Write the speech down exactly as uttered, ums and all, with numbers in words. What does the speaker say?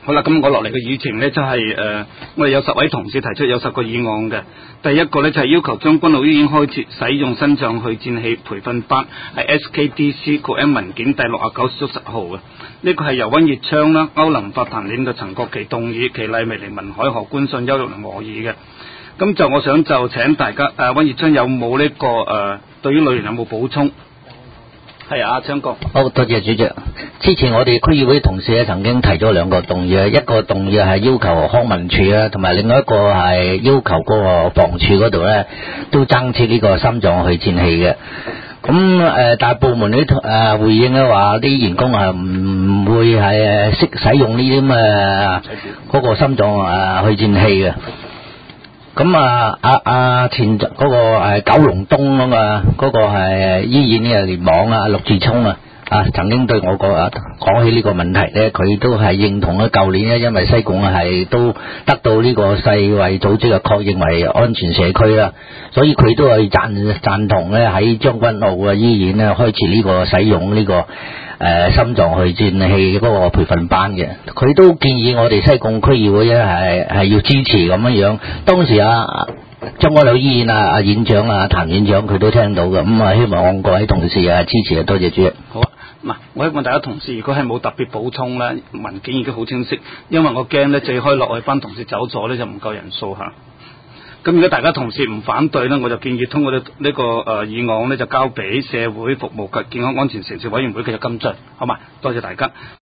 好啦，咁我落嚟嘅議程呢，就係、是、誒、呃，我哋有十位同事提出有十個議案嘅。第一個呢，就係、是、要求將軍澳醫院開設使用心臟去顫器培訓班，係 S K D C 國安文件第六十九至十號嘅。呢、這個係由溫業昌啦、歐林法壇領導陳國旗動議，其麗微嚟文海何觀信、邱玉玲和議嘅。咁就我想就請大家誒，溫、呃、業昌有冇呢、這個誒、呃，對於女員有冇補充？係啊，昌哥。 好，多謝主席。之前我哋區議會同事咧曾經提咗兩個動議，一個動議係要求康文署啊，同埋另外一個係要求嗰個房署嗰度咧都增設呢個心臟去顫器嘅。咁誒、呃，大部門啲誒、呃、回應咧話啲員工係唔會係誒識使用呢啲咁嘅嗰個心臟誒去顫器嘅。咁啊，阿、啊、阿前嗰、那個誒九龍東啊嘛，嗰、那個係醫院嘅聯網啊，陸志聰啊，啊曾經對我講啊講起呢個問題咧，佢都係認同啊。舊年咧，因為西貢係都得到呢個世衛組織嘅確認為安全社區啦，所以佢都係贊贊同咧喺將軍澳嘅醫院咧開設呢個使用呢、這個誒、呃、心臟去顫器嗰個培訓班嘅。佢都建議我哋西貢區議會咧係係要支持咁樣樣。當時啊將軍澳醫院啊阿院長啊譚院長佢都聽到嘅，咁、嗯、啊希望各位同事啊支持啊，多謝主席。 好啊，嗱，我希望大家同事如果係冇特別補充咧，文件已經好清晰，因為我驚咧最開落去班同事走咗咧就唔夠人數嚇。咁如果大家同事唔反對咧，我就建議通過呢、這、呢個誒、呃、議案咧就交俾社會服務及健康安全城市委員會繼續跟進，好嘛？多謝大家。